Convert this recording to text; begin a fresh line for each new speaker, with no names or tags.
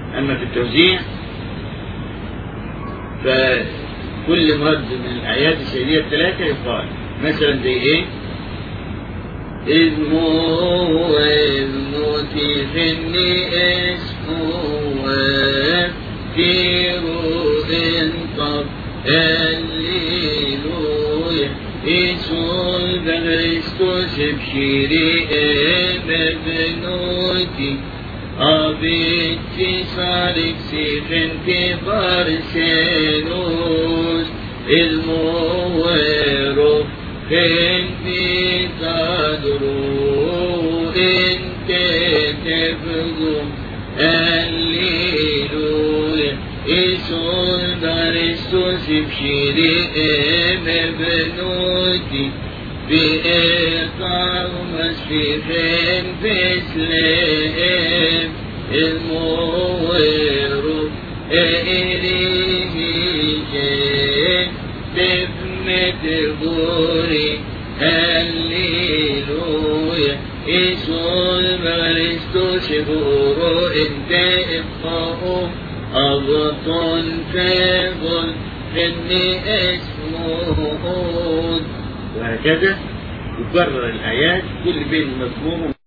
أما في التوزيع فكل مرد من الآيات الشهرية الثلاثة يقال مثلا زي إيه؟ إذ موتيفني اسمه وفيرو انطب الليلويا إيسول بغريستوس بشيري مبنوتي أبيتي صارك سيخن في بارسينوس المويرو خن في تدرو انت تبقوا الليلويا إيسول بغريستوس بشيري مبنوتي بإقام مسفيخين بسلام الموير إليه جين تفمت غوري الليلويا إيسول مغريستوس بورو انت إبقاهم أبطن فيغل إني اسمه وهكذا يكرر الآيات كل بين مفهوم